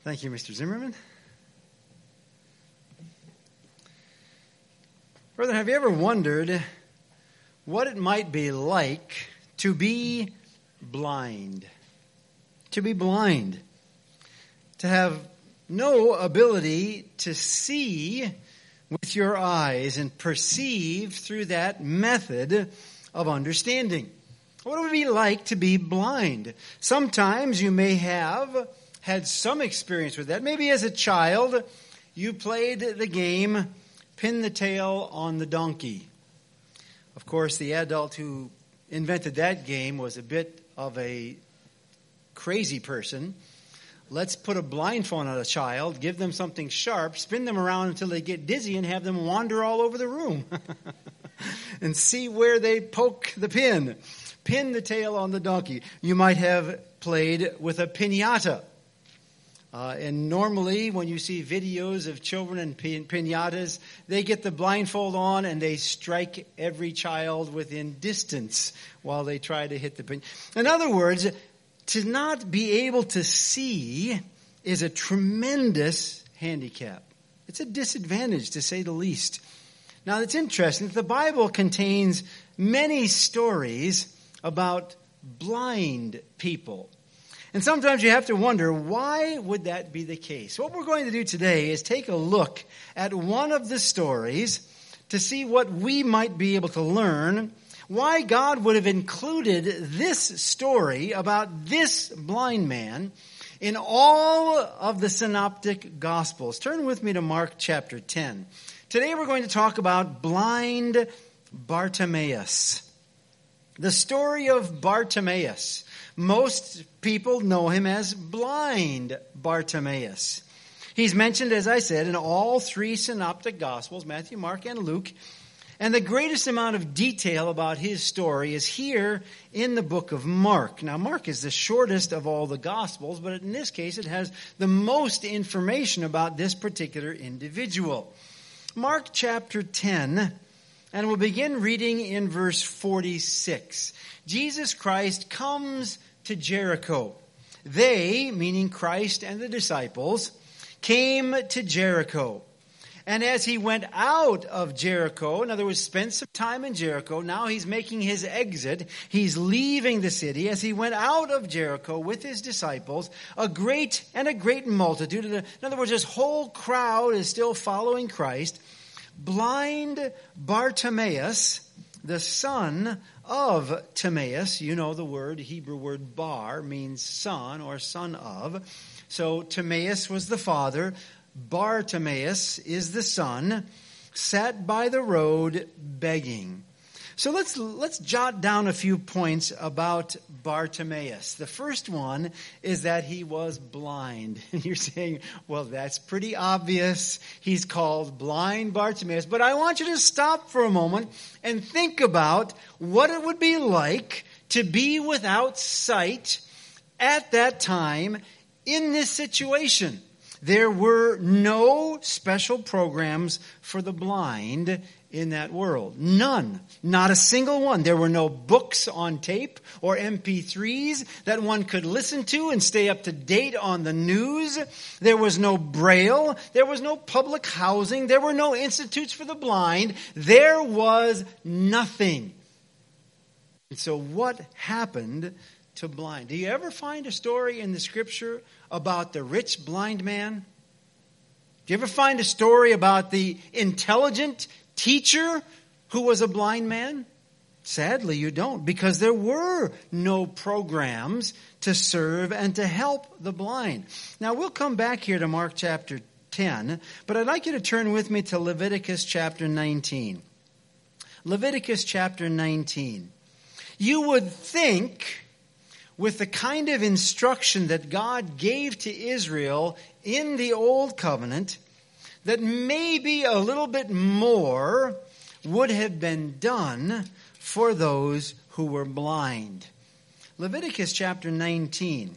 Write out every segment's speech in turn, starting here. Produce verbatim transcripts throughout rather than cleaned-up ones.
Thank you, Mister Zimmerman. Brother, have you ever wondered what it might be like to be blind? To be blind. To have no ability to see with your eyes and perceive through that method of understanding. What would it be like to be blind? Sometimes you may have had some experience with that. Maybe as a child, you played the game Pin the Tail on the Donkey. Of course, the adult who invented that game was a bit of a crazy person. Let's put a blindfold on a child, give them something sharp, spin them around until they get dizzy, and have them wander all over the room and see where they poke the pin. Pin the tail on the donkey. You might have played with a piñata. Uh, and normally when you see videos of children and pin- piñatas, they get the blindfold on and they strike every child within distance while they try to hit the pin. In other words, to not be able to see is a tremendous handicap. It's a disadvantage, to say the least. Now, it's interesting that the Bible contains many stories about blind people. And sometimes you have to wonder, why would that be the case? What we're going to do today is take a look at one of the stories to see what we might be able to learn, why God would have included this story about this blind man in all of the synoptic gospels. Turn with me to Mark chapter ten. Today we're going to talk about blind Bartimaeus. The story of Bartimaeus. Most people know him as blind Bartimaeus. He's mentioned, as I said, in all three synoptic gospels, Matthew, Mark, and Luke. And the greatest amount of detail about his story is here in the book of Mark. Now, Mark is the shortest of all the gospels, but in this case it has the most information about this particular individual. Mark chapter ten, and we'll begin reading in verse forty-six. Jesus Christ comes to Jericho. They, meaning Christ and the disciples, came to Jericho. And as he went out of Jericho, in other words, spent some time in Jericho, now he's making his exit. He's leaving the city. As he went out of Jericho with his disciples, a great and a great multitude, in other words, this whole crowd is still following Christ. Blind Bartimaeus, the son of Timaeus, you know the word, Hebrew word bar, means son or son of. So Timaeus was the father. Bartimaeus is the son, sat by the road begging. So let's let's jot down a few points about Bartimaeus. The first one is that he was blind. And you're saying, well, that's pretty obvious. He's called blind Bartimaeus. But I want you to stop for a moment and think about what it would be like to be without sight at that time in this situation. There were no special programs for the blind in that world. None. Not a single one. There were no books on tape or M P threes that one could listen to and stay up to date on the news. There was no Braille. There was no public housing. There were no institutes for the blind. There was nothing. And so what happened to blind? Do you ever find a story in the scripture about the rich blind man? Do you ever find a story about the intelligent teacher who was a blind man? Sadly, you don't, because there were no programs to serve and to help the blind. Now, we'll come back here to Mark chapter ten, but I'd like you to turn with me to Leviticus chapter nineteen. Leviticus chapter nineteen. You would think, with the kind of instruction that God gave to Israel in the Old Covenant, that maybe a little bit more would have been done for those who were blind. Leviticus chapter nineteen,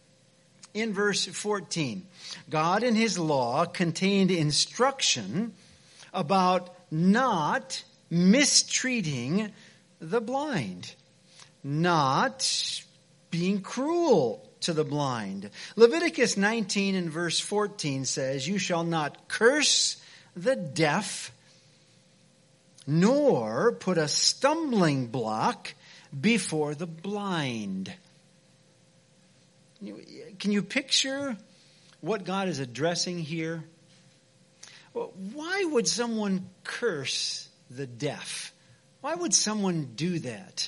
in verse fourteen. God in his law contained instruction about not mistreating the blind, not being cruel to the blind. Leviticus nineteen and verse fourteen says, "You shall not curse the deaf, nor put a stumbling block before the blind." Can you picture what God is addressing here? Why would someone curse the deaf? Why would someone do that?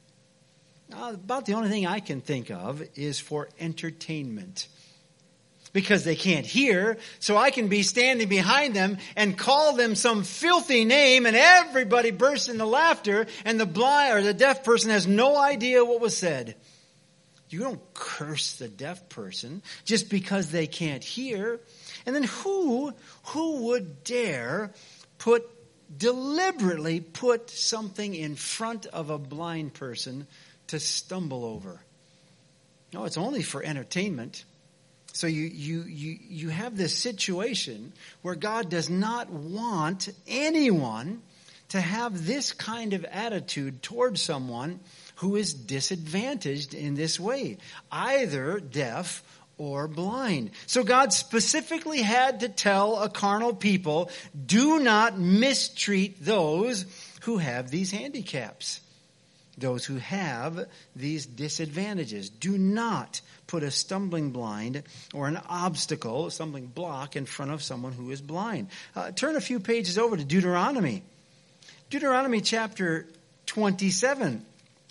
Uh, about the only thing I can think of is for entertainment. Because they can't hear, so I can be standing behind them and call them some filthy name, and everybody bursts into laughter, and the blind or the deaf person has no idea what was said. You don't curse the deaf person just because they can't hear. And then who, who would dare put, deliberately put something in front of a blind person to stumble over? No, it's only for entertainment. So you, you, you, you have this situation where God does not want anyone to have this kind of attitude towards someone who is disadvantaged in this way, either deaf or blind. So God specifically had to tell a carnal people, do not mistreat those who have these handicaps, those who have these disadvantages. Do not put a stumbling blind or an obstacle, a stumbling block in front of someone who is blind. Uh, turn a few pages over to Deuteronomy. Deuteronomy chapter twenty-seven.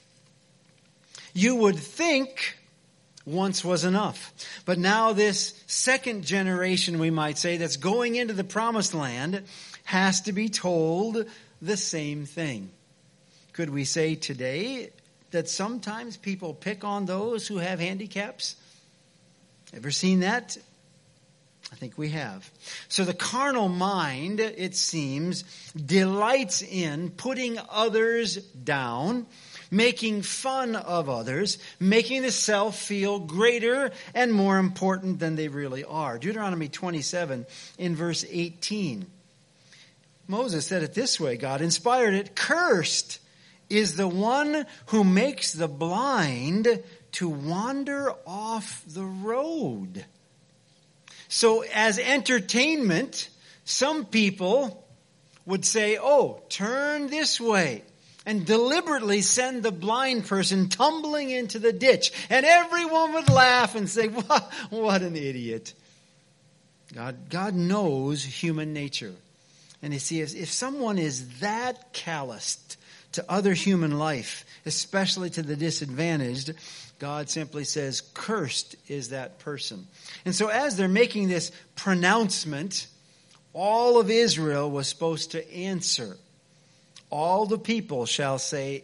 You would think once was enough. But now this second generation, we might say, that's going into the promised land has to be told the same thing. Could we say today that sometimes people pick on those who have handicaps? Ever seen that? I think we have. So the carnal mind, it seems, delights in putting others down, making fun of others, making the self feel greater and more important than they really are. Deuteronomy twenty-seven in verse eighteen. Moses said it this way, God inspired it, "Cursed is the one who makes the blind to wander off the road." So as entertainment, some people would say, oh, turn this way, and deliberately send the blind person tumbling into the ditch. And everyone would laugh and say, what, what an idiot. God, God knows human nature. And you see, if, if someone is that calloused to other human life, especially to the disadvantaged, God simply says, cursed is that person. And so as they're making this pronouncement, all of Israel was supposed to answer. All the people shall say,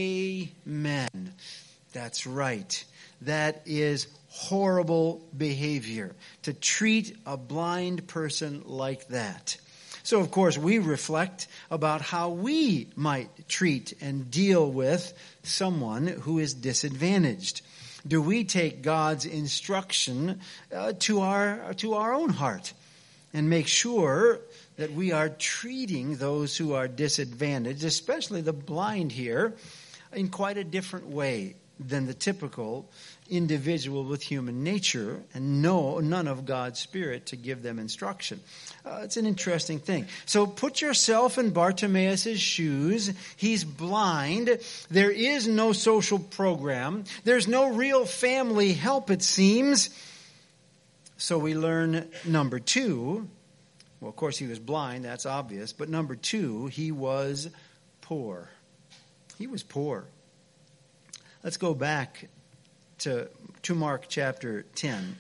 Amen. That's right. That is horrible behavior, to treat a blind person like that. So, of course, we reflect about how we might treat and deal with someone who is disadvantaged. Do we take God's instruction uh, to our to our own heart and make sure that we are treating those who are disadvantaged, especially the blind here, in quite a different way than the typical individual with human nature and no none of God's Spirit to give them instruction? Uh, it's an interesting thing. So put yourself in Bartimaeus' shoes. He's blind. There is no social program. There's no real family help, it seems. So we learn number two. Well, of course, he was blind. That's obvious. But number two, he was poor. He was poor. Let's go back to, to Mark chapter ten.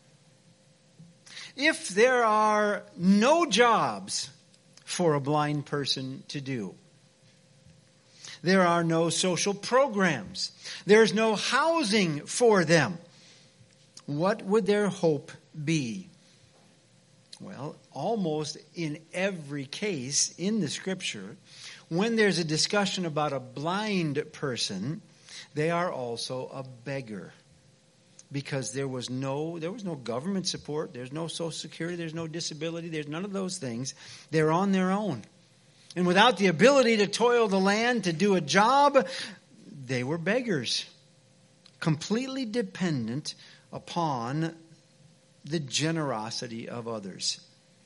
If there are no jobs for a blind person to do, there are no social programs, there's no housing for them, what would their hope be? Well, almost in every case in the Scripture, when there's a discussion about a blind person, they are also a beggar. Because there was no there was no government support, there's no Social Security, there's no disability, there's none of those things. They're on their own. And without the ability to toil the land, to do a job, they were beggars. completely dependent upon the generosity of others.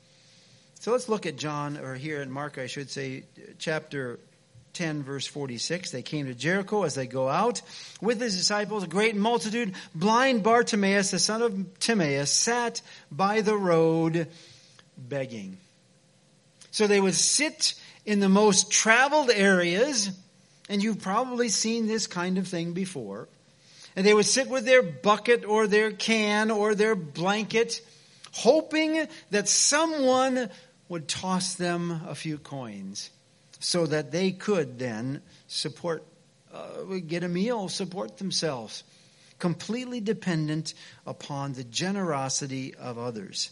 So let's look at John, or here in Mark, I should say, chapter ten, verse forty-six. They came to Jericho. As they go out with his disciples, a great multitude, blind Bartimaeus, the son of Timaeus, sat by the road begging. So they would sit in the most traveled areas, and you've probably seen this kind of thing before. And they would sit with their bucket or their can or their blanket, hoping that someone would toss them a few coins so that they could then support, uh, get a meal, support themselves, completely dependent upon the generosity of others.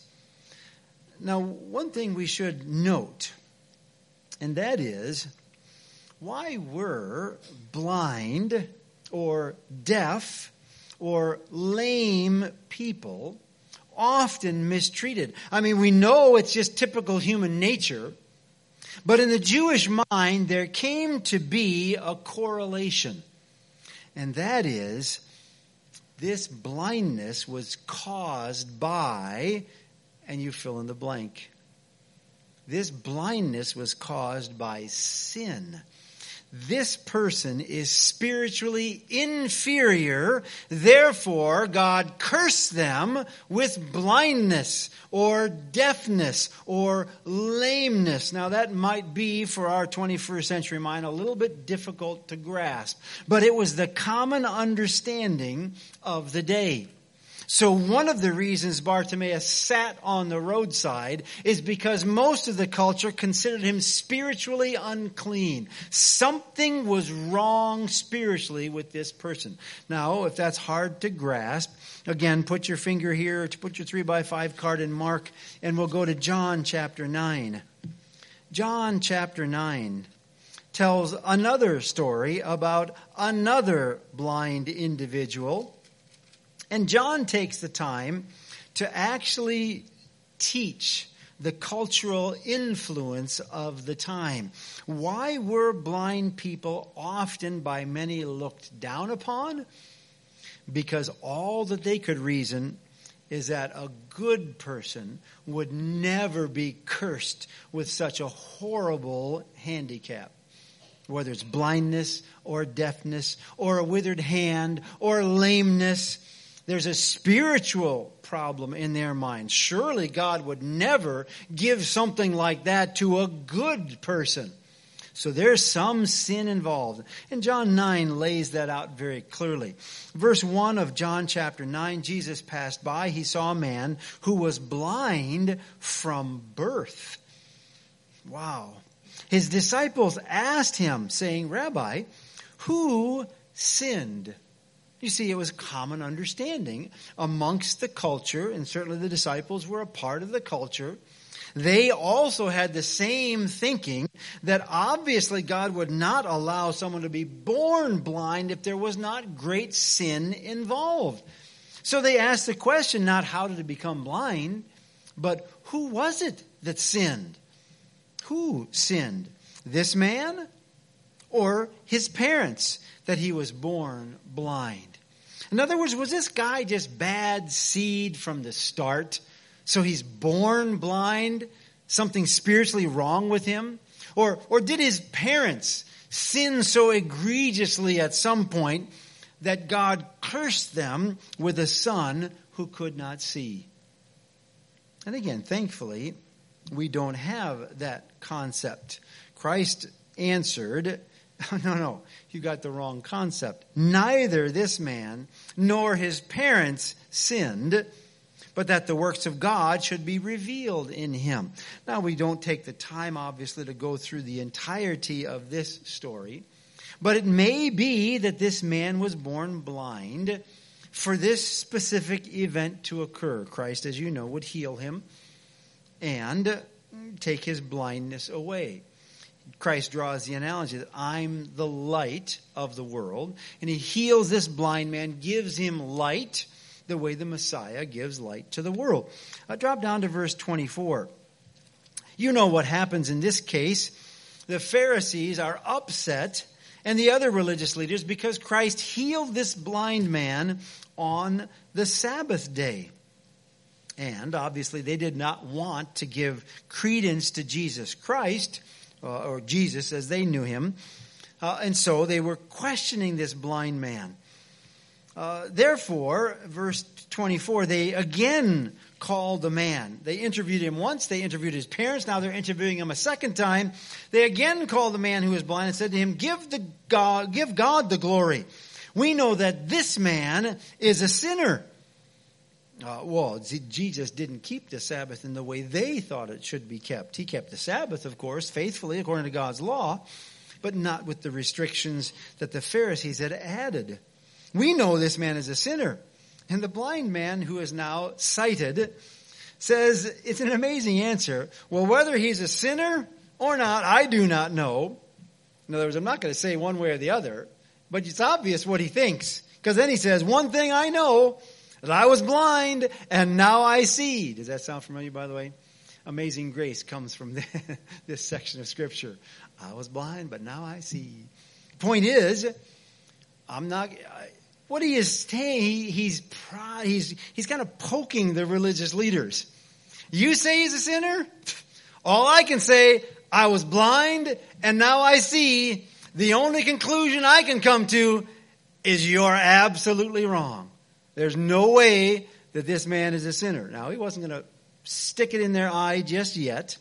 Now, one thing we should note, and that is, why were blind or deaf or lame people often mistreated? I mean, we know it's just typical human nature, but in the Jewish mind, there came to be a correlation. And that is, this blindness was caused by, and you fill in the blank. This blindness was caused by sin. This person is spiritually inferior. Therefore, God cursed them with blindness or deafness or lameness. Now, that might be, for our twenty-first century mind, a little bit difficult to grasp. But it was the common understanding of the day. So one of the reasons Bartimaeus sat on the roadside is because most of the culture considered him spiritually unclean. Something was wrong spiritually with this person. Now, if that's hard to grasp, again, put your finger here, put your three by five card in Mark, and we'll go to John chapter nine. John chapter nine tells another story about another blind individual. And John takes the time to actually teach the cultural influence of the time. Why were blind people often by many looked down upon? Because all that they could reason is that a good person would never be cursed with such a horrible handicap. Whether it's blindness or deafness or a withered hand or lameness, there's a spiritual problem in their mind. Surely God would never give something like that to a good person. So there's some sin involved. And John nine lays that out very clearly. Verse one of John chapter nine, Jesus passed by. He saw a man who was blind from birth. Wow. His disciples asked him, saying, Rabbi, who sinned? You see, it was common understanding amongst the culture, and certainly the disciples were a part of the culture. They also had the same thinking that obviously God would not allow someone to be born blind if there was not great sin involved. So they asked the question, not how did it become blind, but who was it that sinned? Who sinned? This man or his parents that he was born blind? In other words, was this guy just bad seed from the start? So he's born blind? Something spiritually wrong with him? Or, or did his parents sin so egregiously at some point that God cursed them with a son who could not see? And again, thankfully, we don't have that concept. Christ answered, no, no, you got the wrong concept. Neither this man nor his parents sinned, but that the works of God should be revealed in him. Now, we don't take the time, obviously, to go through the entirety of this story, but it may be that this man was born blind for this specific event to occur. Christ, as you know, would heal him and take his blindness away. Christ draws the analogy that I'm the light of the world, and he heals this blind man, gives him light, the way the Messiah gives light to the world. Uh, drop down to verse twenty-four. You know what happens in this case. The Pharisees are upset and the other religious leaders because Christ healed this blind man on the Sabbath day. And obviously they did not want to give credence to Jesus Christ, uh, or Jesus as they knew him. Uh, and so they were questioning this blind man. Uh, therefore, verse twenty-four, they again called the man. They interviewed him once. They interviewed his parents. Now they're interviewing him a second time. They again called the man who was blind and said to him, Give the God, give God the glory. We know that this man is a sinner. Uh, well, Jesus didn't keep the Sabbath in the way they thought it should be kept. He kept the Sabbath, of course, faithfully according to God's law, but not with the restrictions that the Pharisees had added. We know this man is a sinner. And the blind man who is now sighted says, it's an amazing answer. Well, whether he's a sinner or not, I do not know. In other words, I'm not going to say one way or the other, but it's obvious what he thinks. Because then he says, one thing I know, that I was blind and now I see. Does that sound familiar, by the way? Amazing grace comes from this section of Scripture. I was blind, but now I see. Point is, I'm not... I, What he is saying, he, he's, he's, he's kind of poking the religious leaders. You say he's a sinner? All I can say, I was blind and now I see. The only conclusion I can come to is you're absolutely wrong. There's no way that this man is a sinner. Now, he wasn't going to stick it in their eye just yet.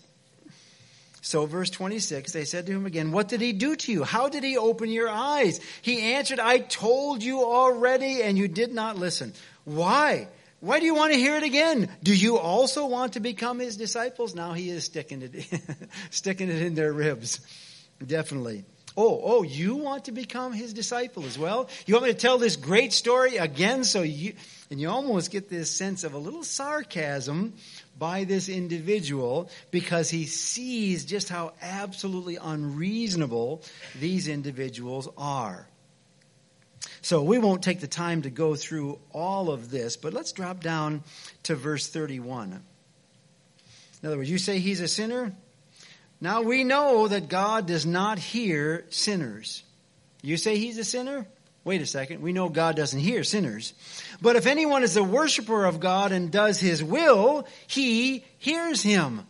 So verse twenty-six, they said to him again, what did he do to you? How did he open your eyes? He answered, I told you already and you did not listen. Why? Why do you want to hear it again? Do you also want to become his disciples? Now he is sticking it, sticking it in their ribs. Definitely. Oh, oh, you want to become his disciple as well? You want me to tell this great story again? So you, and you almost get this sense of a little sarcasm by this individual because he sees just how absolutely unreasonable these individuals are. So we won't take the time to go through all of this, but let's drop down to verse thirty-one. In other words, you say he's a sinner? Now we know that God does not hear sinners. You say he's a sinner? Wait a second. We know God doesn't hear sinners. But if anyone is a worshiper of God and does his will, he hears him.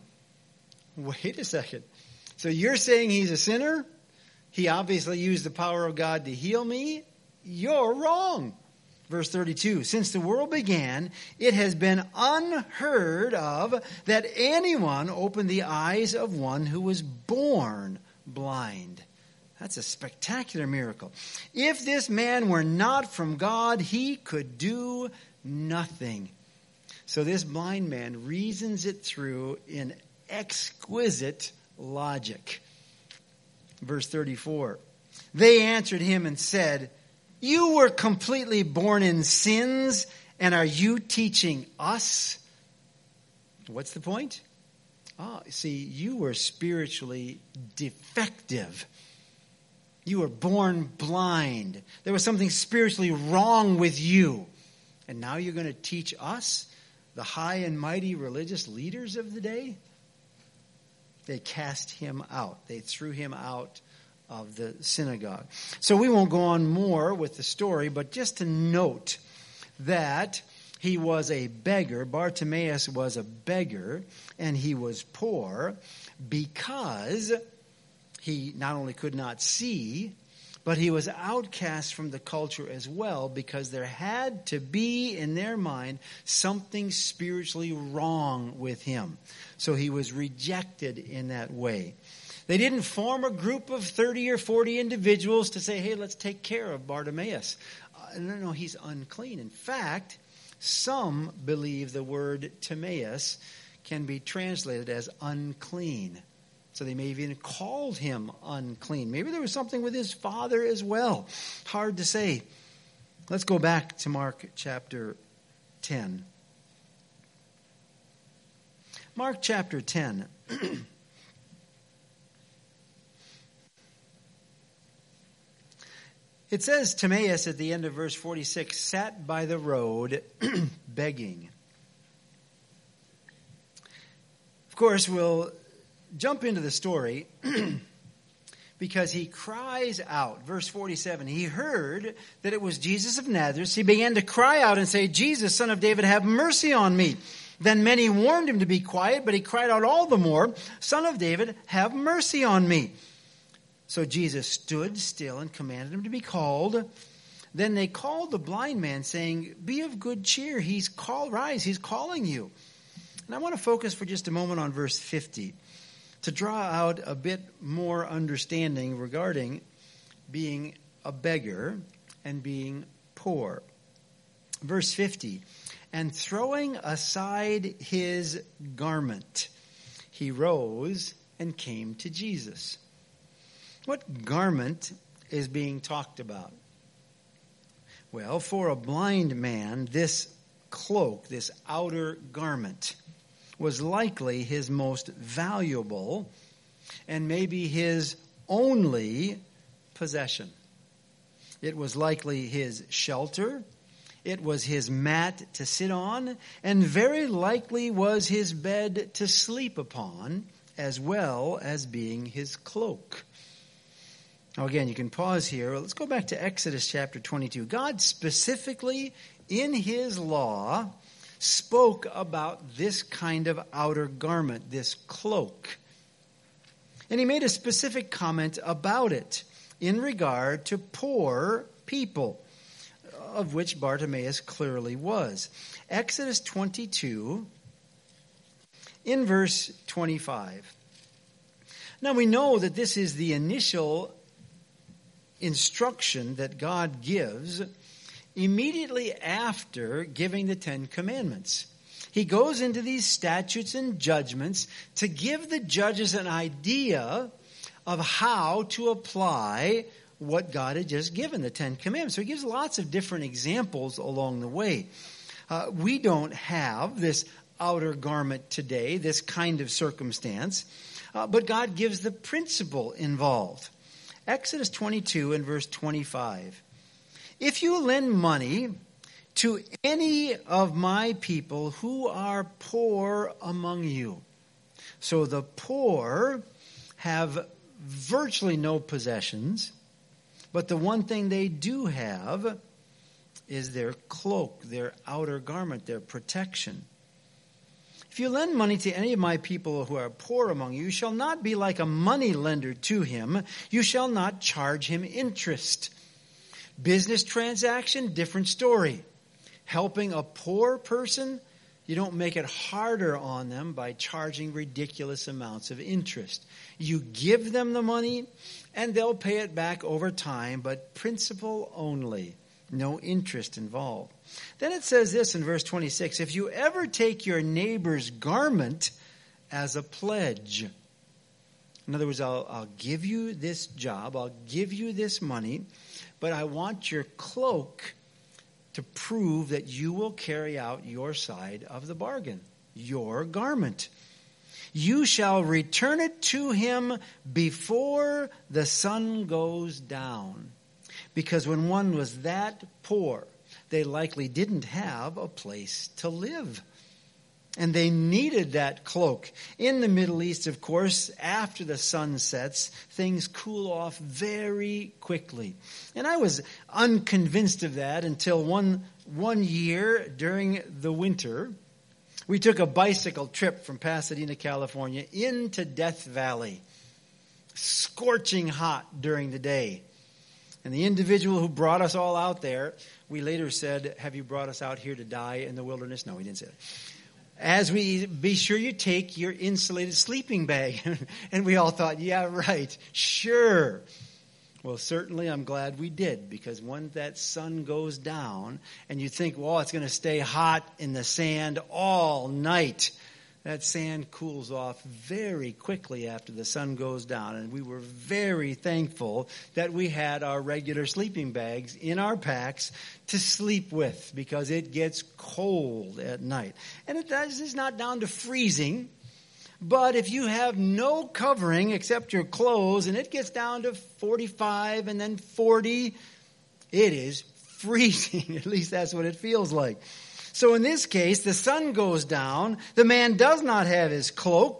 Wait a second. So you're saying he's a sinner? He obviously used the power of God to heal me? You're wrong. Verse thirty-two, since the world began, it has been unheard of that anyone opened the eyes of one who was born blind. That's a spectacular miracle. If this man were not from God, he could do nothing. So this blind man reasons it through in exquisite logic. Verse thirty-four, they answered him and said, you were completely born in sins, and are you teaching us? What's the point? Oh, see, you were spiritually defective. You were born blind. There was something spiritually wrong with you. And now you're going to teach us, the high and mighty religious leaders of the day? They cast him out. They threw him out of the synagogue. So we won't go on more with the story, but just to note that he was a beggar. Bartimaeus was a beggar, and he was poor because he not only could not see, but he was outcast from the culture as well, because there had to be in their mind something spiritually wrong with him. So he was rejected in that way. They didn't form a group of thirty or forty individuals to say, hey, let's take care of Bartimaeus. Uh, no, no, he's unclean. In fact, some believe the word Timaeus can be translated as unclean. So they may have even called him unclean. Maybe there was something with his father as well. Hard to say. Let's go back to Mark chapter ten. Mark chapter ten. It says Timaeus at the end of verse forty-six sat by the road begging. Of course, we'll jump into the story because he cries out. Verse forty-seven, he heard that it was Jesus of Nazareth. He began to cry out and say, Jesus, Son of David, have mercy on me. Then many warned him to be quiet, but he cried out all the more, Son of David, have mercy on me. So Jesus stood still and commanded him to be called. Then they called the blind man, saying, be of good cheer. He's call, rise, he's calling you. And I want to focus for just a moment on verse fifty to draw out a bit more understanding regarding being a beggar and being poor. Verse fifty, and throwing aside his garment, he rose and came to Jesus. What garment is being talked about? Well, for a blind man, this cloak, this outer garment, was likely his most valuable and maybe his only possession. It was likely his shelter. It was his mat to sit on, and very likely was his bed to sleep upon, as well as being his cloak. Now again, you can pause here. Let's go back to Exodus chapter twenty-two. God specifically, in his law, spoke about this kind of outer garment, this cloak. And he made a specific comment about it in regard to poor people, of which Bartimaeus clearly was. Exodus twenty-two, in verse twenty-five. Now we know that this is the initial instruction that God gives immediately after giving the Ten Commandments. He goes into these statutes and judgments to give the judges an idea of how to apply what God had just given, the Ten Commandments. So he gives lots of different examples along the way. Uh, we don't have this outer garment today, this kind of circumstance, uh, but God gives the principle involved. Exodus twenty-two and verse twenty-five. If you lend money to any of my people who are poor among you. So the poor have virtually no possessions, but the one thing they do have is their cloak, their outer garment, their protection. If you lend money to any of my people who are poor among you, you shall not be like a money lender to him. You shall not charge him interest. Business transaction, different story. Helping a poor person, you don't make it harder on them by charging ridiculous amounts of interest. You give them the money, and they'll pay it back over time, but principal only. No interest involved. Then it says this in verse twenty-six, if you ever take your neighbor's garment as a pledge. In other words, I'll, I'll give you this job, I'll give you this money, but I want your cloak to prove that you will carry out your side of the bargain, your garment. You shall return it to him before the sun goes down. Because when one was that poor, they likely didn't have a place to live. And they needed that cloak. In the Middle East, of course, after the sun sets, things cool off very quickly. And I was unconvinced of that until one, one year during the winter, we took a bicycle trip from Pasadena, California, into Death Valley. Scorching hot during the day. And the individual who brought us all out there, we later said, have you brought us out here to die in the wilderness? No, we didn't say that. As we, be sure you take your insulated sleeping bag. And we all thought, yeah, right, sure. Well, certainly I'm glad we did, because when that sun goes down and you think, well, it's going to stay hot in the sand all night, that sand cools off very quickly after the sun goes down. And we were very thankful that we had our regular sleeping bags in our packs to sleep with, because it gets cold at night. And it does, it's not down to freezing. But if you have no covering except your clothes and it gets down to forty-five and then forty, it is freezing. At least that's what it feels like. So in this case, the sun goes down. The man does not have his cloak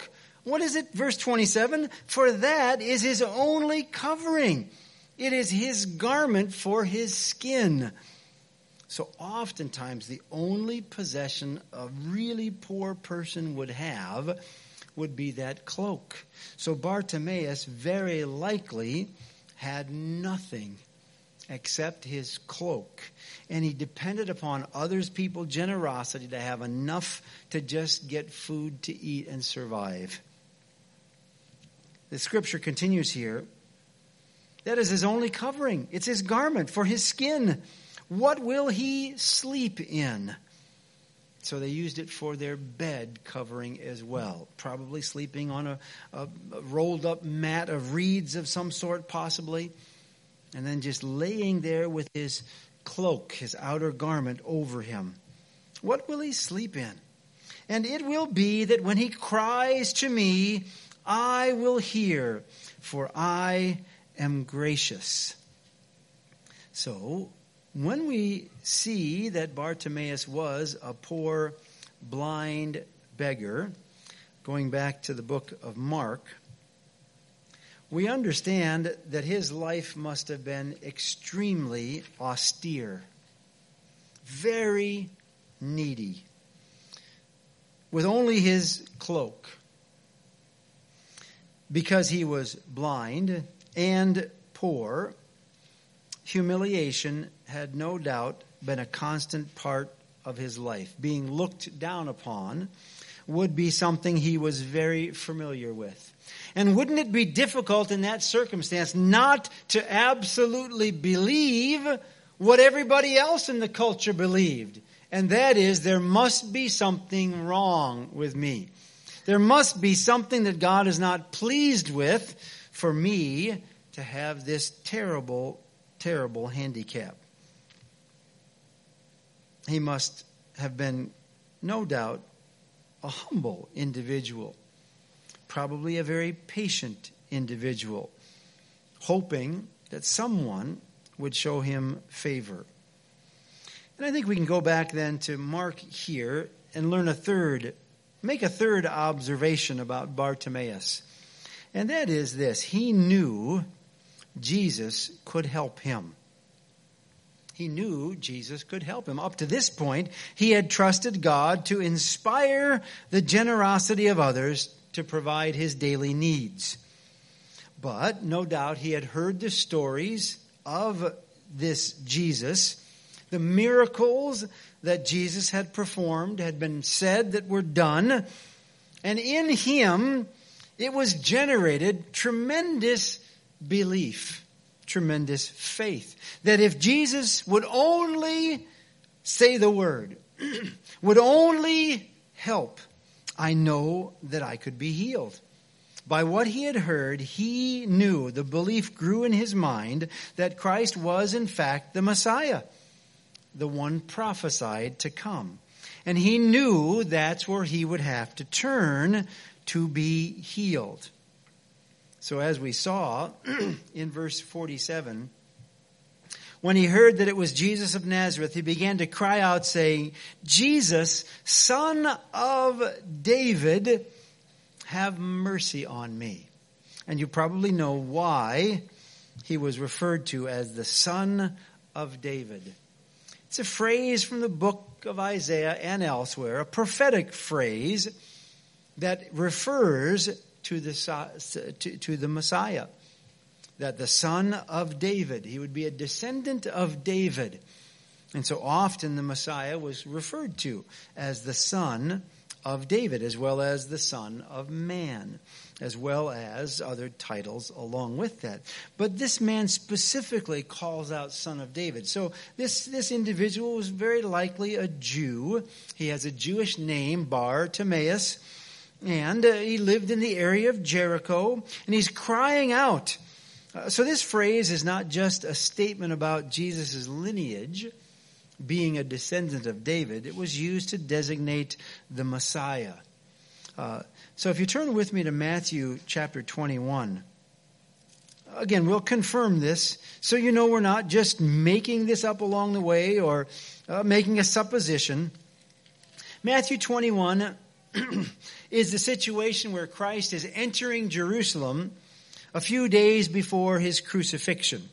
What is it? Verse twenty-seven, for that is his only covering. It is his garment for his skin. So oftentimes the only possession a really poor person would have would be that cloak. So Bartimaeus very likely had nothing except his cloak. And he depended upon others' people's generosity to have enough to just get food to eat and survive. The scripture continues here. That is his only covering. It's his garment for his skin. What will he sleep in? So they used it for their bed covering as well. Probably sleeping on a, a, a rolled up mat of reeds of some sort possibly. And then just laying there with his cloak, his outer garment over him. What will he sleep in? And it will be that when he cries to me, I will hear, for I am gracious. So, when we see that Bartimaeus was a poor, blind beggar, going back to the book of Mark, we understand that his life must have been extremely austere, very needy, with only his cloak, because he was blind and poor. Humiliation had no doubt been a constant part of his life. Being looked down upon would be something he was very familiar with. And wouldn't it be difficult in that circumstance not to absolutely believe what everybody else in the culture believed? And that is, there must be something wrong with me. There must be something that God is not pleased with for me to have this terrible terrible handicap. He must have been, no doubt, a humble individual, probably a very patient individual, hoping that someone would show him favor. And I think we can go back then to Mark here and learn a third, make a third observation about Bartimaeus. And that is this: he knew Jesus could help him. He knew Jesus could help him. Up to this point, he had trusted God to inspire the generosity of others to provide his daily needs. But no doubt he had heard the stories of this Jesus. The miracles that Jesus had performed had been said that were done. And in him, it was generated tremendous belief, tremendous faith, that if Jesus would only say the word, would only help, I know that I could be healed. By what he had heard, he knew, the belief grew in his mind that Christ was in fact the Messiah, the one prophesied to come. And he knew that's where he would have to turn to be healed. So as we saw in verse forty-seven, when he heard that it was Jesus of Nazareth, he began to cry out, saying, Jesus, Son of David, have mercy on me. And you probably know why he was referred to as the Son of David. It's a phrase from the book of Isaiah and elsewhere, a prophetic phrase that refers to the, to, to the Messiah, that the Son of David, he would be a descendant of David. And so often the Messiah was referred to as the Son of David, as well as the Son of Man, as well as other titles along with that. But this man specifically calls out Son of David. So this, this individual was very likely a Jew. He has a Jewish name, Bartimaeus, and uh, he lived in the area of Jericho, and he's crying out. Uh, so this phrase is not just a statement about Jesus' lineage, being a descendant of David. It was used to designate the Messiah. Uh, so if you turn with me to Matthew chapter twenty-one, again, we'll confirm this so you know we're not just making this up along the way or uh, making a supposition. Matthew twenty-one, is the situation where Christ is entering Jerusalem a few days before his crucifixion.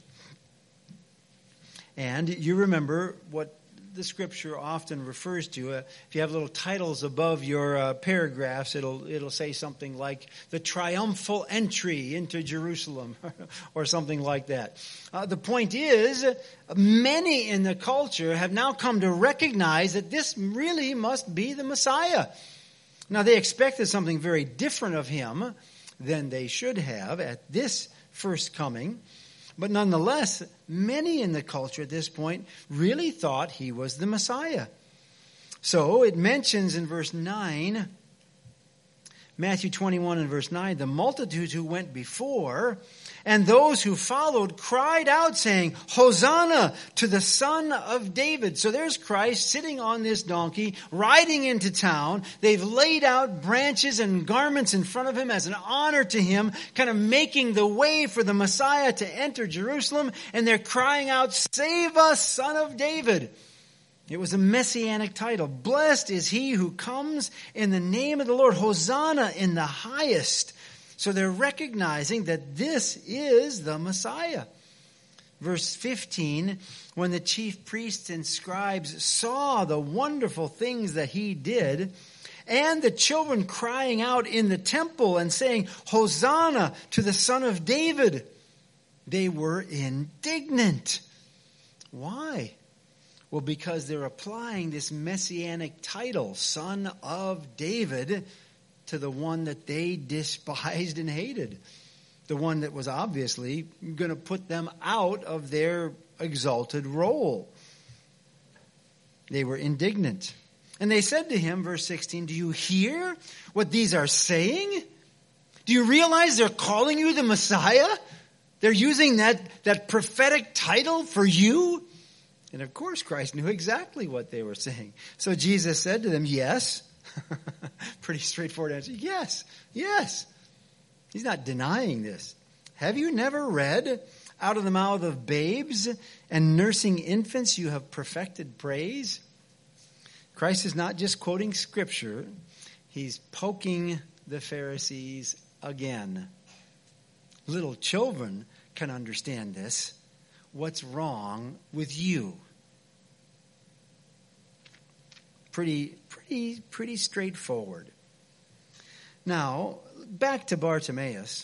And you remember what the scripture often refers to. Uh, if you have little titles above your uh, paragraphs, it'll it'll say something like the triumphal entry into Jerusalem or something like that. Uh, the point is, many in the culture have now come to recognize that this really must be the Messiah. Now, they expected something very different of him than they should have at this first coming. But nonetheless, many in the culture at this point really thought he was the Messiah. So it mentions in verse nine, Matthew twenty-one and verse nine, the multitudes who went before and those who followed cried out saying, Hosanna to the Son of David. So there's Christ sitting on this donkey, riding into town. They've laid out branches and garments in front of him as an honor to him, kind of making the way for the Messiah to enter Jerusalem. And they're crying out, save us, Son of David. It was a messianic title. Blessed is he who comes in the name of the Lord. Hosanna in the highest. So they're recognizing that this is the Messiah. Verse fifteen, when the chief priests and scribes saw the wonderful things that he did, and the children crying out in the temple and saying, Hosanna to the Son of David, they were indignant. Why? Well, because they're applying this messianic title, Son of David, to the one that they despised and hated. The one that was obviously going to put them out of their exalted role. They were indignant. And they said to him, verse sixteen, do you hear what these are saying? Do you realize they're calling you the Messiah? They're using that, that prophetic title for you? And of course, Christ knew exactly what they were saying. So Jesus said to them, yes. Pretty straightforward answer. Yes, yes. He's not denying this. Have you never read, out of the mouth of babes and nursing infants you have perfected praise? Christ is not just quoting scripture. He's poking the Pharisees again. Little children can understand this. What's wrong with you? Pretty, pretty, pretty straightforward. Now, back to Bartimaeus.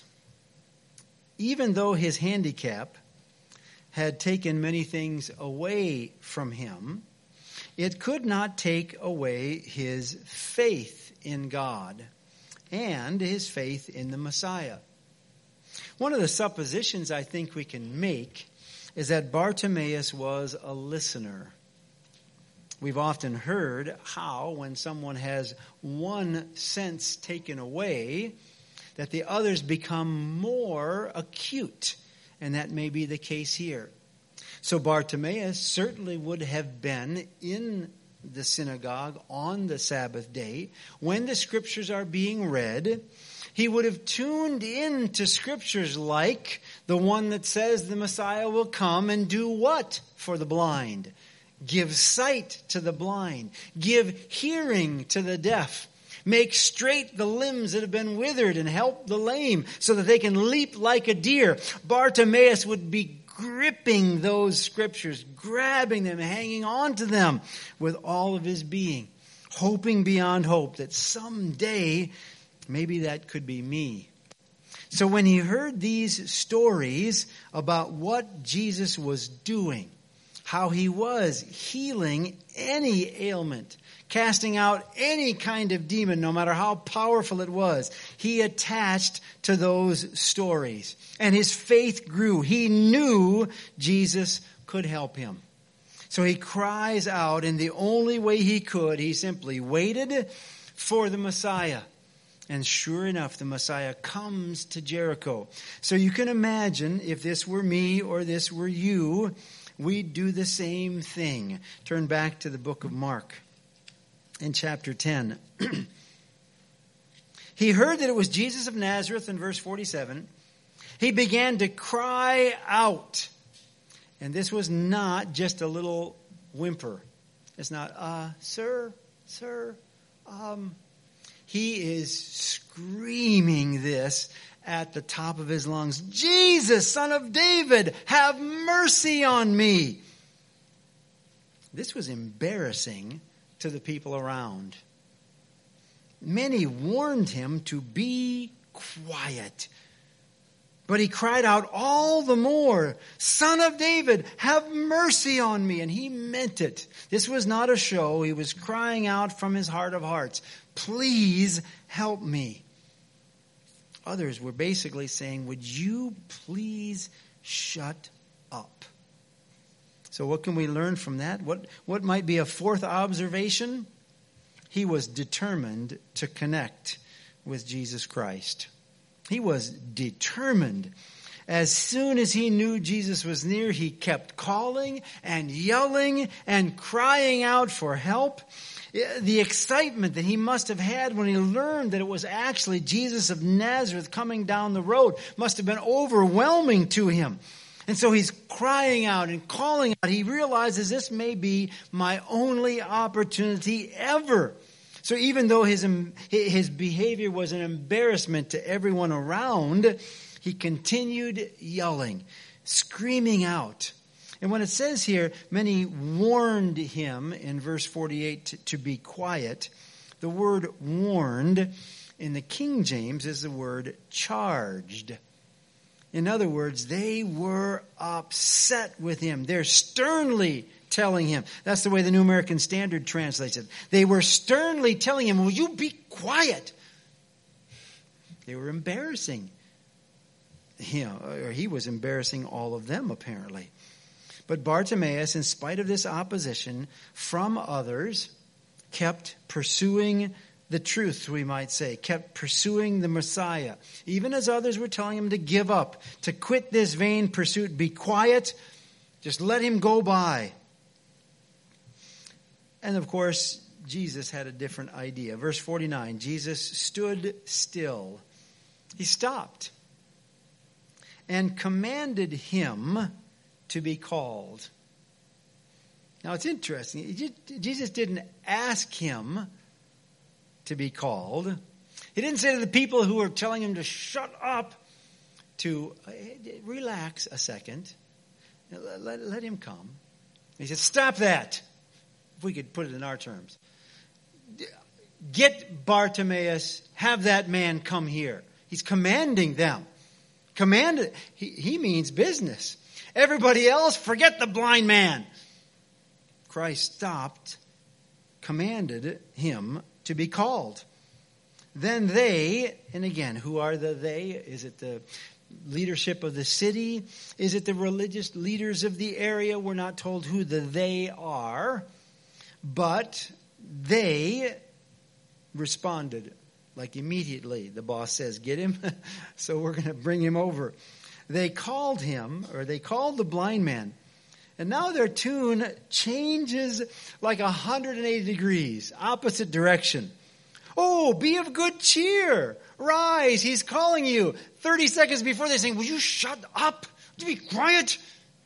Even though his handicap had taken many things away from him, it could not take away his faith in God and his faith in the Messiah. One of the suppositions I think we can make is that Bartimaeus was a listener. We've often heard how when someone has one sense taken away, that the others become more acute. And that may be the case here. So Bartimaeus certainly would have been in the synagogue on the Sabbath day when the scriptures are being read. He would have tuned in to scriptures like the one that says the Messiah will come and do what for the blind? Give sight to the blind. Give hearing to the deaf. Make straight the limbs that have been withered and help the lame so that they can leap like a deer. Bartimaeus would be gripping those scriptures, grabbing them, hanging on to them with all of his being, hoping beyond hope that someday maybe that could be me. So when he heard these stories about what Jesus was doing, how he was healing any ailment, casting out any kind of demon, no matter how powerful it was, he attached to those stories. And his faith grew. He knew Jesus could help him. So he cries out in the only way he could. He simply waited for the Messiah. And sure enough, the Messiah comes to Jericho. So you can imagine if this were me or this were you, we'd do the same thing. Turn back to the book of Mark in chapter ten. He heard that it was Jesus of Nazareth in verse forty-seven. He began to cry out. And this was not just a little whimper. It's not, uh, sir, sir, um... He is screaming this at the top of his lungs. Jesus, Son of David, have mercy on me. This was embarrassing to the people around. Many warned him to be quiet. But he cried out all the more, Son of David, have mercy on me. And he meant it. This was not a show. He was crying out from his heart of hearts, please help me. Others were basically saying, would you please shut up? So what can we learn from that? What, what might be a fourth observation? He was determined to connect with Jesus Christ. He was determined. As soon as he knew Jesus was near, he kept calling and yelling and crying out for help. The excitement that he must have had when he learned that it was actually Jesus of Nazareth coming down the road must have been overwhelming to him. And so he's crying out and calling out. He realizes this may be my only opportunity ever. So even though his, his behavior was an embarrassment to everyone around, he continued yelling, screaming out. And when it says here, many warned him in verse forty-eight to, to be quiet, the word warned in the King James is the word charged. In other words, they were upset with him. They're sternly telling him. That's the way the New American Standard translates it. They were sternly telling him, will you be quiet? They were embarrassing him, or he was embarrassing all of them apparently. But Bartimaeus, in spite of this opposition from others, kept pursuing the truth, we might say, kept pursuing the Messiah. Even as others were telling him to give up, to quit this vain pursuit, be quiet, just let him go by. And of course, Jesus had a different idea. Verse forty-nine, Jesus stood still. He stopped and commanded him to be called. Now it's interesting. Jesus didn't ask him to be called. He didn't say to the people who were telling him to shut up to relax a second. Let, let, let him come. He said, stop that. If we could put it in our terms. Get Bartimaeus, have that man come here. He's commanding them. Command, he, he means business. Everybody else, forget the blind man. Christ stopped, commanded him to be called. Then they, and again, who are the they? Is it the leadership of the city? Is it the religious leaders of the area? We're not told who the they are. But they responded, like immediately. The boss says, get him. So we're going to bring him over. They called him, or they called the blind man. And now their tune changes like one hundred eighty degrees, opposite direction. Oh, be of good cheer. Rise, he's calling you. thirty seconds before they're saying, will you shut up? Would you be quiet?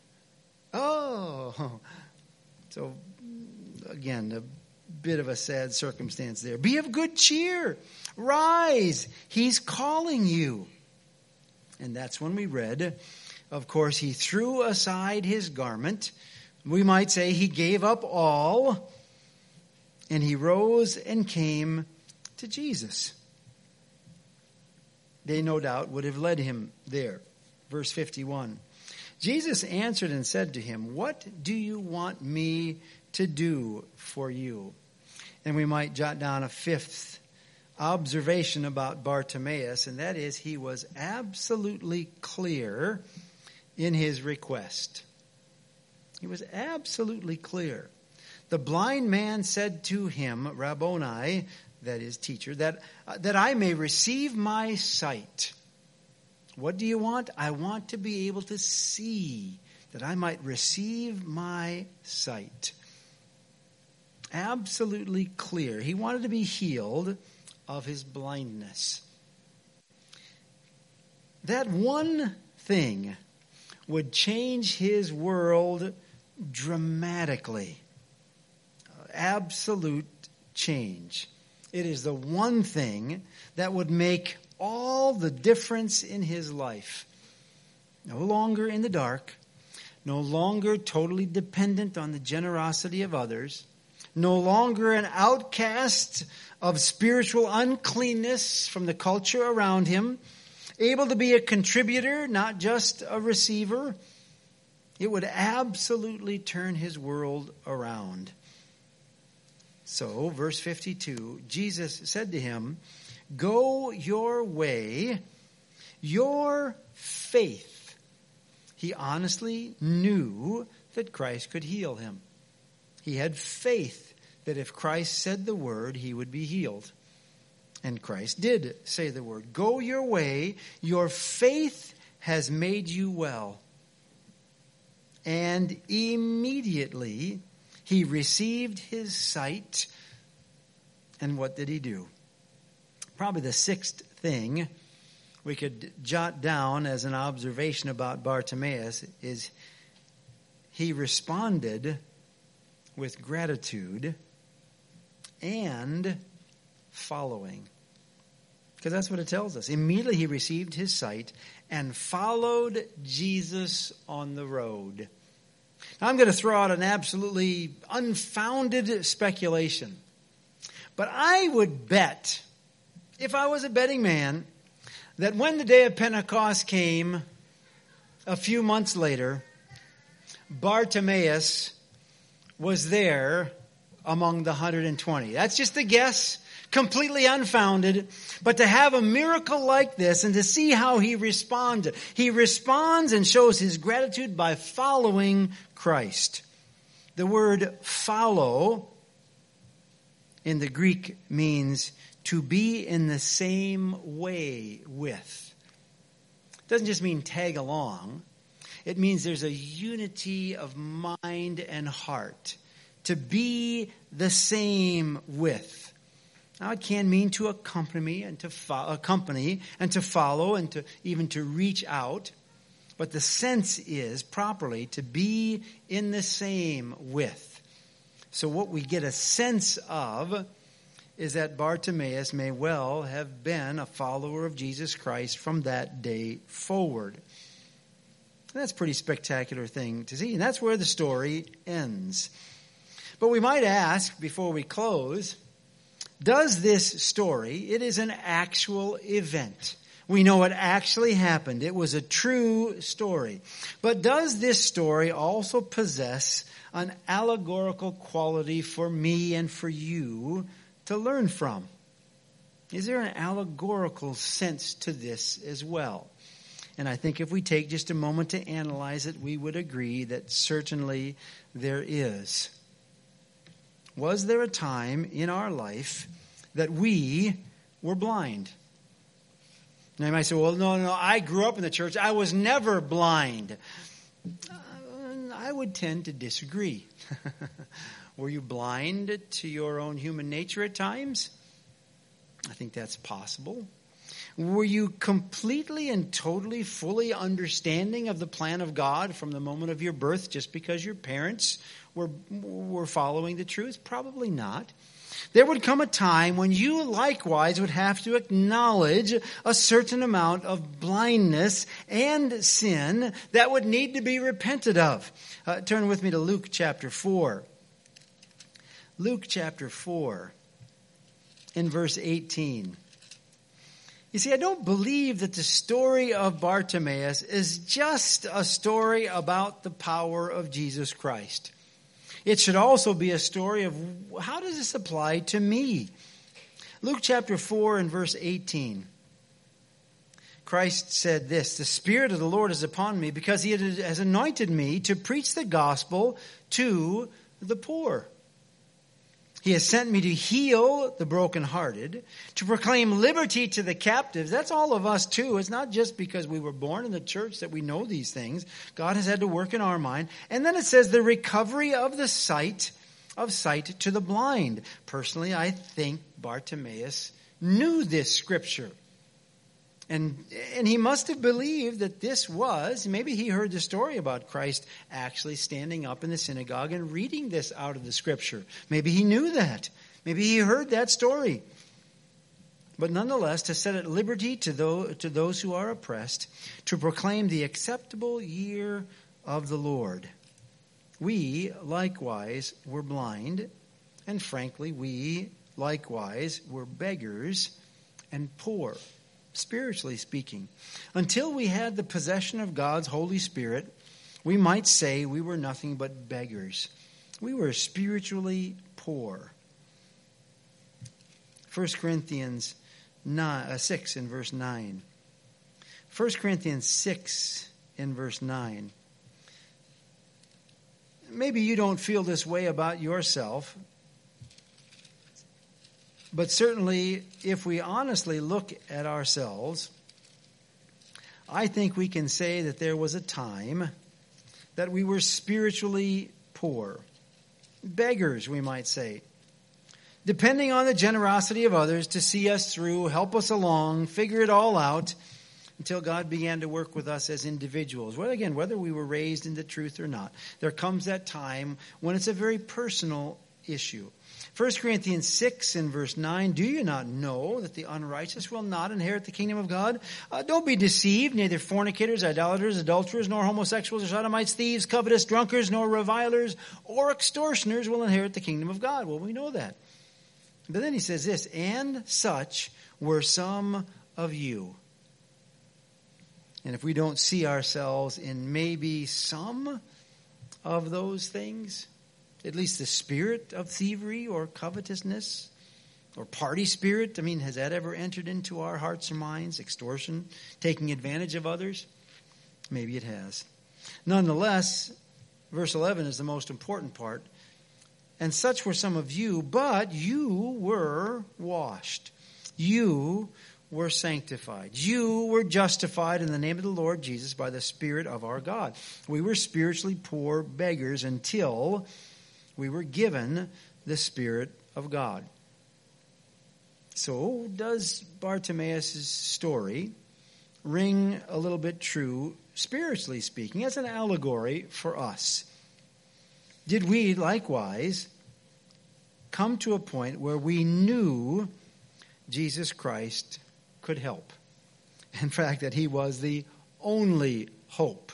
Oh. So, again, a bit of a sad circumstance there. Be of good cheer. Rise, he's calling you. And that's when we read, of course, he threw aside his garment. We might say he gave up all. And he rose and came to Jesus. They no doubt would have led him there. Verse fifty-one. Jesus answered and said to him, what do you want me to do for you? And we might jot down a fifth observation about Bartimaeus, and that is he was absolutely clear in his request. He was absolutely clear. The blind man said to him, Rabboni, that is teacher, that, uh, that I may receive my sight. What do you want? I want to be able to see, that I might receive my sight. Absolutely clear. He wanted to be healed of his blindness. That one thing would change his world dramatically. Absolute change. It is the one thing that would make all the difference in his life. No longer in the dark, no longer totally dependent on the generosity of others, no longer an outcast of spiritual uncleanness from the culture around him, able to be a contributor, not just a receiver. It would absolutely turn his world around. So, verse fifty-two, Jesus said to him, "Go your way, your faith." He honestly knew that Christ could heal him. He had faith that if Christ said the word, he would be healed. And Christ did say the word. Go your way, your faith has made you well. And immediately he received his sight. And what did he do? Probably the sixth thing we could jot down as an observation about Bartimaeus is he responded with gratitude and following. Because that's what it tells us. Immediately he received his sight and followed Jesus on the road. Now I'm going to throw out an absolutely unfounded speculation. But I would bet, if I was a betting man, that when the day of Pentecost came a few months later, Bartimaeus was there among the one hundred twenty. That's just a guess, completely unfounded. But to have a miracle like this and to see how he responded. He responds and shows his gratitude by following Christ. The word follow in the Greek means to be in the same way with. It doesn't just mean tag along. It means there's a unity of mind and heart. To be the same with. Now it can mean to accompany and to fo- accompany and to follow and to even to reach out. But the sense is properly to be in the same with. So what we get a sense of is that Bartimaeus may well have been a follower of Jesus Christ from that day forward. And that's a pretty spectacular thing to see. And that's where the story ends. But we might ask before we close, does this story, it is an actual event. We know it actually happened. It was a true story. But does this story also possess an allegorical quality for me and for you to learn from? Is there an allegorical sense to this as well? And I think if we take just a moment to analyze it, we would agree that certainly there is. Was there a time in our life that we were blind? Now you might say, well, no, no, I grew up in the church. I was never blind. Uh, I would tend to disagree. Were you blind to your own human nature at times? I think that's possible. Were you completely and totally, fully understanding of the plan of God from the moment of your birth just because your parents were, were following the truth? Probably not. There would come a time when you likewise would have to acknowledge a certain amount of blindness and sin that would need to be repented of. Uh, turn with me to Luke chapter four. Luke chapter four in verse eighteen. You see, I don't believe that the story of Bartimaeus is just a story about the power of Jesus Christ. It should also be a story of how does this apply to me? Luke chapter four and verse eighteen. Christ said this, "The Spirit of the Lord is upon me because he has anointed me to preach the gospel to the poor. He has sent me to heal the brokenhearted, to proclaim liberty to the captives." That's all of us too. It's not just because we were born in the church that we know these things. God has had to work in our mind. And then it says the recovery of the sight of sight to the blind. Personally, I think Bartimaeus knew this scripture. And, and he must have believed that this was, maybe he heard the story about Christ actually standing up in the synagogue and reading this out of the scripture. Maybe he knew that. Maybe he heard that story. but nonetheless to set at liberty to those, to those who are oppressed, to proclaim the acceptable year of the Lord. We, likewise, were blind, and frankly, we, likewise, were beggars and poor, spiritually speaking. Until we had the possession of God's Holy Spirit, we might say we were nothing but beggars. We were spiritually poor. First Corinthians nine, uh, six in verse nine. First Corinthians six in verse nine. Maybe you don't feel this way about yourself, but certainly if we honestly look at ourselves, I think we can say that there was a time that we were spiritually poor. Beggars, we might say. Depending on the generosity of others to see us through, help us along, figure it all out, until God began to work with us as individuals. Well, again, whether we were raised in the truth or not, there comes that time when it's a very personal issue. First Corinthians six in verse nine, do you not know that the unrighteous will not inherit the kingdom of God? Uh, don't be deceived, neither fornicators, idolaters, adulterers, nor homosexuals, or sodomites, thieves, covetous, drunkards, nor revilers, or extortioners will inherit the kingdom of God. Well, we know that. But then he says this, and such were some of you. And if we don't see ourselves in maybe some of those things, at least the spirit of thievery or covetousness or party spirit, I mean, has that ever entered into our hearts and minds? Extortion, taking advantage of others? Maybe it has. Nonetheless, verse eleven is the most important part. And such were some of you, but you were washed. You were sanctified. You were justified in the name of the Lord Jesus by the Spirit of our God. We were spiritually poor beggars until we were given the Spirit of God. So does Bartimaeus' story ring a little bit true, spiritually speaking, as an allegory for us? Did we likewise come to a point where we knew Jesus Christ could help? In fact, that he was the only hope.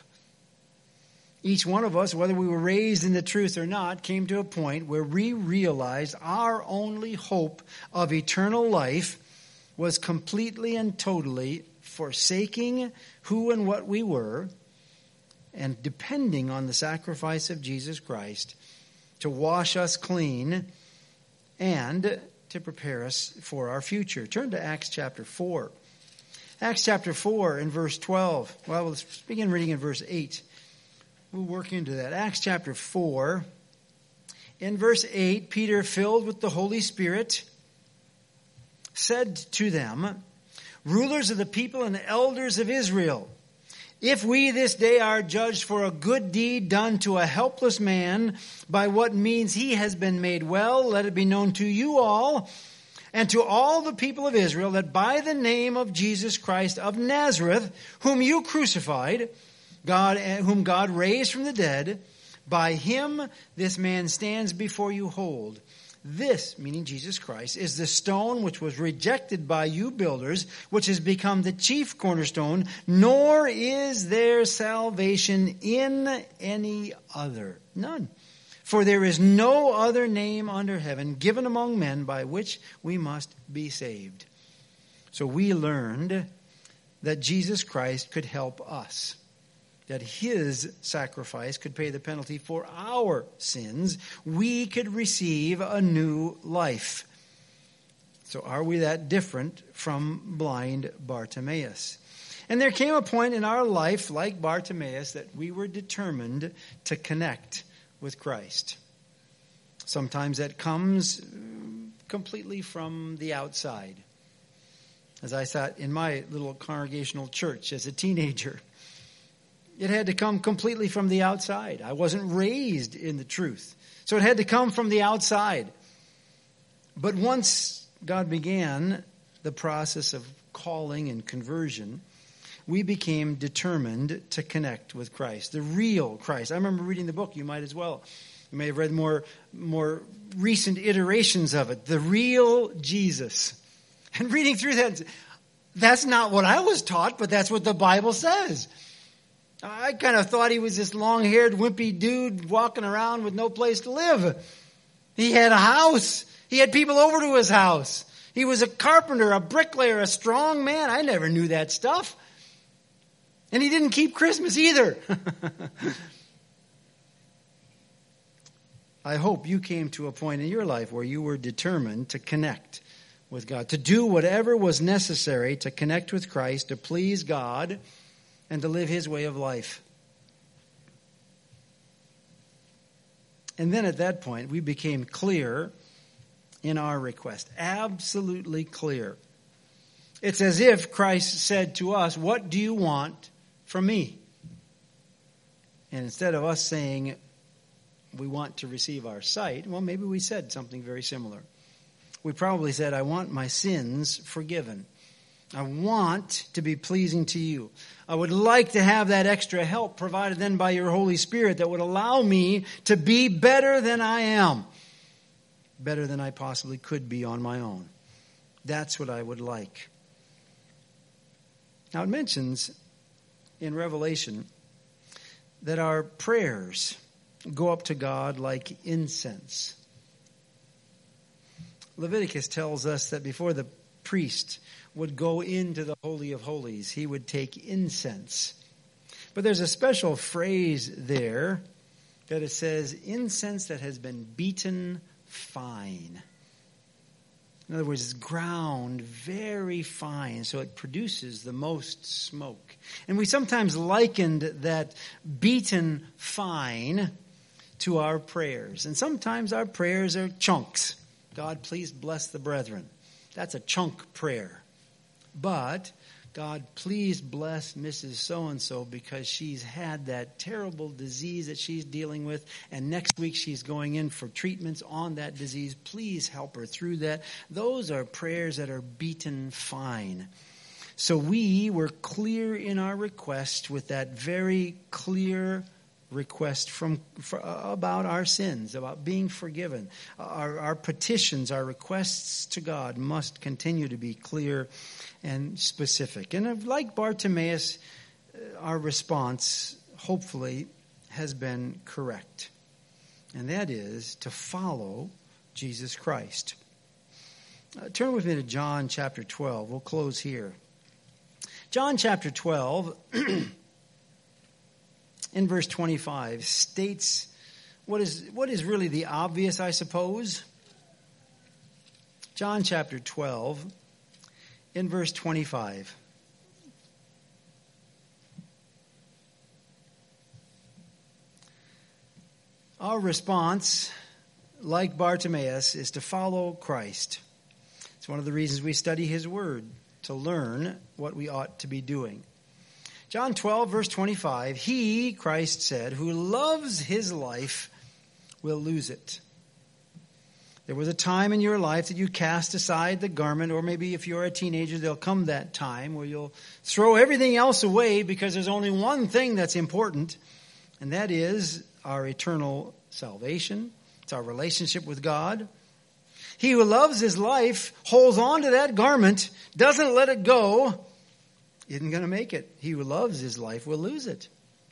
Each one of us, whether we were raised in the truth or not, came to a point where we realized our only hope of eternal life was completely and totally forsaking who and what we were and depending on the sacrifice of Jesus Christ to wash us clean and to prepare us for our future. Turn to Acts chapter four. Acts chapter four and verse twelve. Well, let's begin reading in verse eight. We'll work into that. Acts chapter four. In verse eight, Peter, filled with the Holy Spirit, said to them, rulers of the people and elders of Israel, if we this day are judged for a good deed done to a helpless man, by what means he has been made well, let it be known to you all and to all the people of Israel that by the name of Jesus Christ of Nazareth, whom you crucified, God, whom God raised from the dead, by him this man stands before you whole. This, meaning Jesus Christ, is the stone which was rejected by you builders, which has become the chief cornerstone, nor is there salvation in any other. None. For there is no other name under heaven given among men by which we must be saved. So we learned that Jesus Christ could help us, that his sacrifice could pay the penalty for our sins. We could receive a new life. So are we that different from blind Bartimaeus? And there came a point in our life, like Bartimaeus, that we were determined to connect with Christ. Sometimes that comes completely from the outside. As I sat in my little congregational church as a teenager, it had to come completely from the outside. I wasn't raised in the truth, so it had to come from the outside. But once God began the process of calling and conversion, we became determined to connect with Christ, the real Christ. I remember reading the book. You might as well. You may have read more, more recent iterations of it. The real Jesus And reading through that, that's not what I was taught, but that's what the Bible says. I kind of thought he was this long-haired, wimpy dude walking around with no place to live. He had a house. He had people over to his house. He was a carpenter, a bricklayer, a strong man. I never knew that stuff. And he didn't keep Christmas either. I hope you came to a point in your life where you were determined to connect with God, to do whatever was necessary to connect with Christ, to please God, and to live His way of life. And then at that point, we became clear in our request. Absolutely clear. It's as if Christ said to us, "What do you want from me?" And instead of us saying, "We want to receive our sight," well, maybe we said something very similar. We probably said, "I want my sins forgiven. I want to be pleasing to you. I would like to have that extra help provided then by your Holy Spirit that would allow me to be better than I am, better than I possibly could be on my own. That's what I would like." Now it mentions in Revelation that our prayers go up to God like incense. Leviticus tells us that before the priest would go into the Holy of Holies, he would take incense. But there's a special phrase there that it says, incense that has been beaten fine. In other words, it's ground very fine, so it produces the most smoke. And we sometimes likened that beaten fine to our prayers. And sometimes our prayers are chunks. God, please bless the brethren. That's a chunk prayer. But, God, please bless Missus So-and-so because she's had that terrible disease that she's dealing with, and next week she's going in for treatments on that disease. Please help her through that. Those are prayers that are beaten fine. So we were clear in our request with that very clear request from for, uh, about our sins, about being forgiven. Our, our petitions, our requests to God must continue to be clear and specific. And like Bartimaeus, our response, hopefully, has been correct. And that is to follow Jesus Christ. Uh, turn with me to John chapter twelve. We'll close here. John chapter twelve, in verse twenty-five, states what is, what is really the obvious, I suppose. John chapter twelve, in verse twenty-five. Our response, like Bartimaeus, is to follow Christ. It's one of the reasons we study His Word, to learn what we ought to be doing. John twelve, verse twenty-five, He, Christ said, who loves his life will lose it. There was a time in your life that you cast aside the garment, or maybe if you're a teenager, there'll come that time where you'll throw everything else away because there's only one thing that's important, and that is our eternal salvation. It's our relationship with God. He who loves his life holds on to that garment, doesn't let it go, isn't going to make it. He who loves his life will lose it.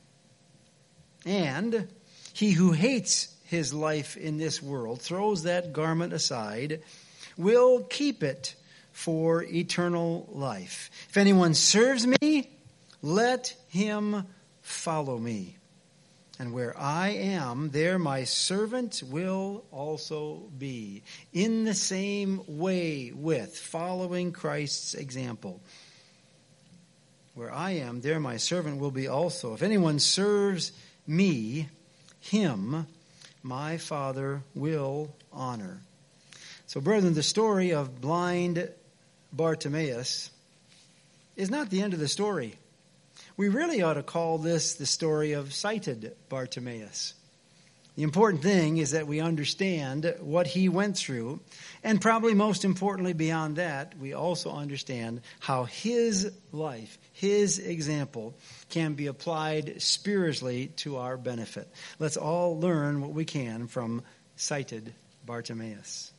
And he who hates his life in this world, throws that garment aside, will keep it for eternal life. If anyone serves me, let him follow me. And where I am, there my servant will also be. In the same way with following Christ's example. Where I am, there my servant will be also. If anyone serves me, him my Father will honor. So, brethren, the story of blind Bartimaeus is not the end of the story. We really ought to call this the story of sighted Bartimaeus. The important thing is that we understand what he went through, and probably most importantly beyond that, we also understand how his life, his example, can be applied spiritually to our benefit. Let's all learn what we can from sighted Bartimaeus.